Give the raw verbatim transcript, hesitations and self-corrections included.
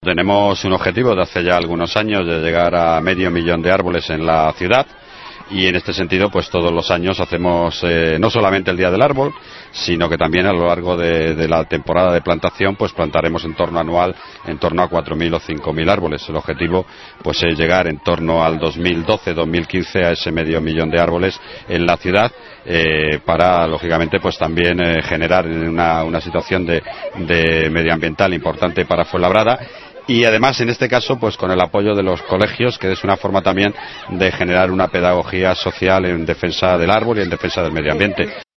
Tenemos un objetivo de hace ya algunos años de llegar a medio millón de árboles en la ciudad. Y en este sentido, pues todos los años hacemos eh, no solamente el Día del Árbol, sino que también a lo largo de, de la temporada de plantación, pues plantaremos en torno anual en torno a cuatro mil o cinco mil árboles. El objetivo, pues es llegar en torno al dos mil doce dos mil quince a ese medio millón de árboles en la ciudad, eh, para lógicamente, pues también eh, generar una, una situación de, de medioambiental importante para Fuenlabrada. Y además, en este caso, pues con el apoyo de los colegios, que es una forma también de generar una pedagogía social en defensa del árbol y en defensa del medio ambiente.